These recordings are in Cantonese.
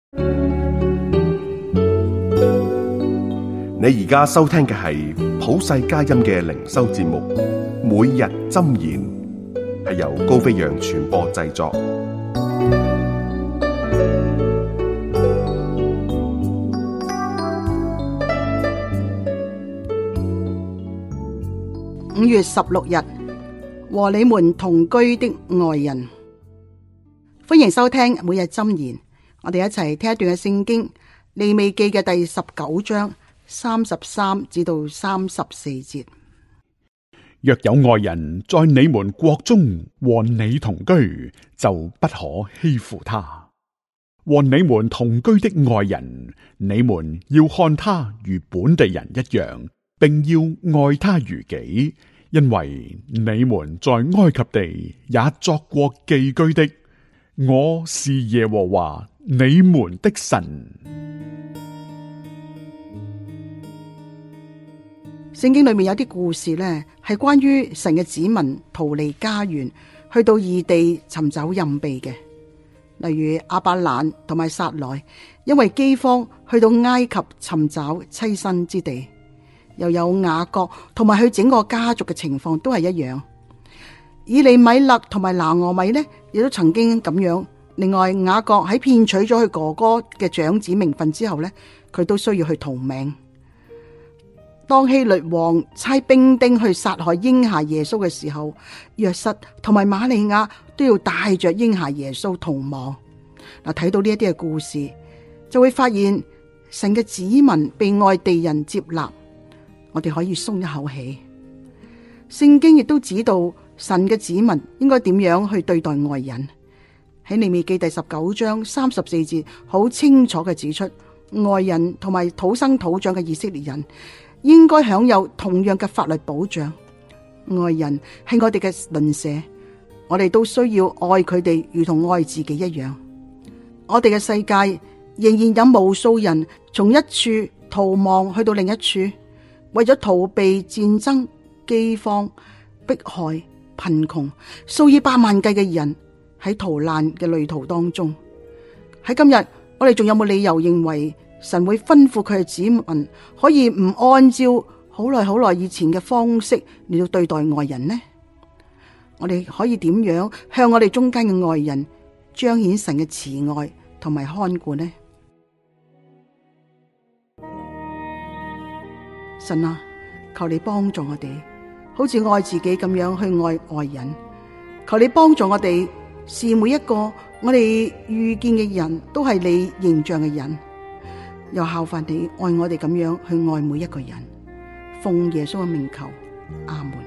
你而家收聽嘅係普世佳音嘅靈修節目，每日箴言，係由高飛揚傳播製作。 5月16日，和你們同居的愛人。歡迎收聽每日箴言，我哋一齊聽一段嘅聖經，利未記嘅第19章33至到34節。 若有外人在你們國中和你同居，就不可欺負他。和你們同居的外人，你們要看他如本地人一樣，並要愛他如己，因為你們在埃及地也作過寄居的。我是耶和華你們的神。 聖經裏面有啲故事呢，係關於神嘅子民逃離家園，去到異地尋找蔭庇嘅。例如亞伯蘭同埋撒萊，因為饑荒去到埃及尋找棲身之地。又有雅各同埋佢整個家族嘅情況都係一樣。以利米勒同埋拿俄米呢，亦都曾經咁樣。另外雅各喺騙取咗佢哥哥嘅長子名分之後呢，佢都需要去逃命。當希律王差兵丁去殺害嬰孩耶穌嘅時候，約瑟同埋瑪利亞都要帶着嬰孩耶穌逃亡。嗱，睇到呢一啲嘅故事，就會發現神嘅子民被外地人接納，我哋可以鬆一口氣。聖經亦都指導神嘅子民應該點樣去對待外人。喺利未記第19章34節，好清楚嘅指出，外人同埋土生土長嘅以色列人應該享有同樣嘅法律保障。外人係我哋嘅鄰舍，我哋都需要愛佢哋，如同愛自己一樣。我哋嘅世界仍然有無數人從一處逃亡去到另一處，為咗逃避戰爭、饑荒、迫害、貧窮，數以百萬計嘅人喺逃難嘅旅途當中。喺今日，我哋仲有冇理由認為神會吩咐佢嘅子民可以唔按照好耐以前嘅方式嚟到對待外人呢？我哋可以點樣向我哋中間嘅外人彰顯神嘅慈愛同埋看顧呢？神啊，求你幫助我哋，好似愛自己咁樣去愛外人。求你幫助我哋，視每一個我哋遇見嘅人都係你形象嘅人，又效法你愛我哋咁樣去愛每一個人。奉耶穌嘅名求，阿門。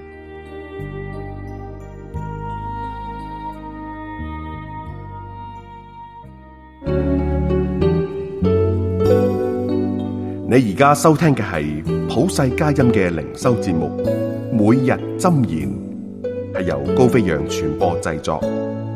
你而家收聽嘅係普世佳音嘅靈修節目，每日箴言，係由高飛揚傳播製作。